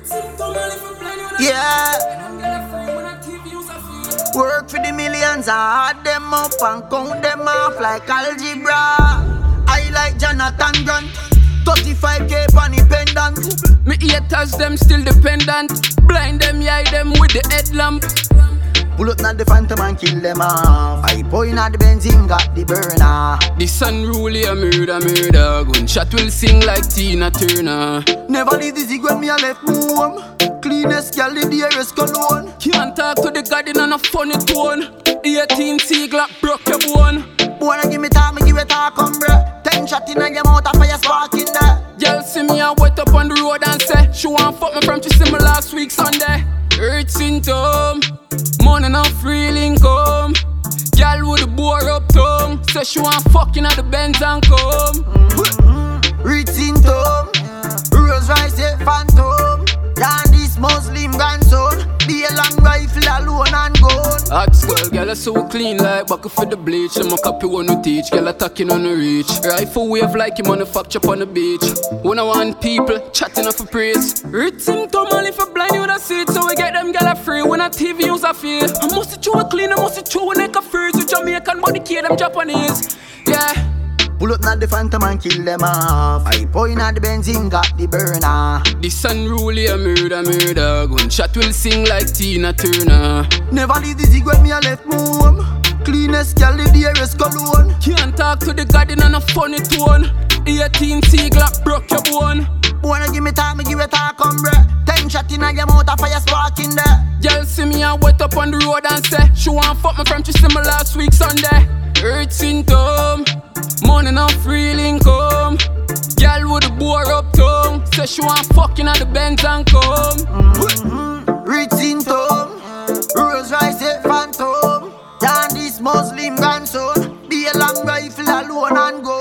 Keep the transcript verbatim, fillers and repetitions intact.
Yeah. Work for the millions, I add them up and count them off like algebra. I like Jonathan Grant, thirty-five K funny pendant. Me haters them still dependent. Blind them, eye them with the headlamp. Pull up not the phantom and kill them off. I point at the benzene, got the burner. The sun rule a murder, murder. Gunshot will sing like Tina Turner. Never leave the zig when me a left home. Cleanest girl in the dearest cologne. Can't talk to the garden on a funny tone. eighteen C Glock broke your bone. Wanna give me time, me give it talk, umbre. Ten shot in your mouth, a fire spark in there. Girl see me a wet up on the road and say she want fuck me from she see me last week Sunday. Hurt symptom, money not free income. Girl with the bore up tongue, say she want fucking at the Benz and come. Mm-hmm. Rich symptom, Rose Rice, yeah, phantom. Down this Muslim grandson, be a long rifle alone and gone. Hot skull, girl are so clean like bucket for the bleach. I'm a copy one to teach, girl attacking on the reach. Rifle wave like you manufacture on the beach. When I want people chatting up for praise. Rich symptom only for blind you that see it. So we get them girl free when a T V use a feel. I must chew a clean, I must chew a neck of freeze. With Jamaican body kid, them Japanese. Yeah. Pull up not the phantom and kill them off. I point at the benzene, got the burner. The sun rule a murder, murder. Gunshot will sing like Tina Turner. Never leave the zig when me a left home. Cleanest girl in the dearest cologne. Can't talk to the garden on a funny tone. eighteen C Glock broke your bone. Wanna give me time, me give it talk, umbre. Ten shot in your mouth, a fire spark in there. Girl see me a wet up on the road and say she want fuck me from she see me last week Sunday. Hurt symptom, money not free income. Girl with the bore up tongue, say she want fucking at the Benz and come. Mm-hmm. Rich symptom, Rose Rice, yeah, phantom. Down this Muslim grandson, be a long rifle alone and go.